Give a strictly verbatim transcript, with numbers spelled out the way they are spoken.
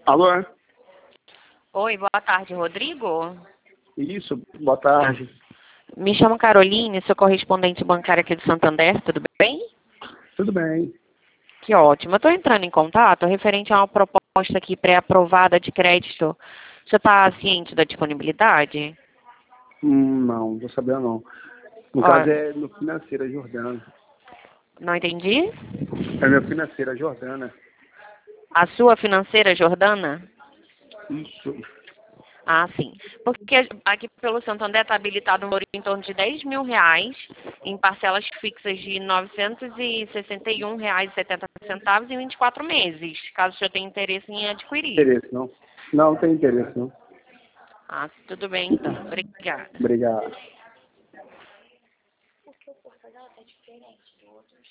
Alô? Oi, boa tarde, Rodrigo. Isso, boa tarde. Me chamo Caroline, sou correspondente bancária aqui do Santander, tudo bem? Tudo bem. Que ótimo. Eu estou entrando em contato referente a uma proposta aqui pré-aprovada de crédito. Você está ciente da disponibilidade? Hum, não, não tô sabendo não. No Ó, caso é no financeira Jordana. não entendi? É meu financeira Jordana. A sua financeira, Jordana? Isso. Ah, sim. Porque aqui pelo Santander está habilitado um valor em torno de dez mil reais em parcelas fixas de novecentos e sessenta e um reais e setenta centavos em vinte e quatro meses, caso o senhor tenha interesse em adquirir. Interesse, não? Não, não tem interesse, não. Ah, tudo bem então. Obrigada. Obrigado.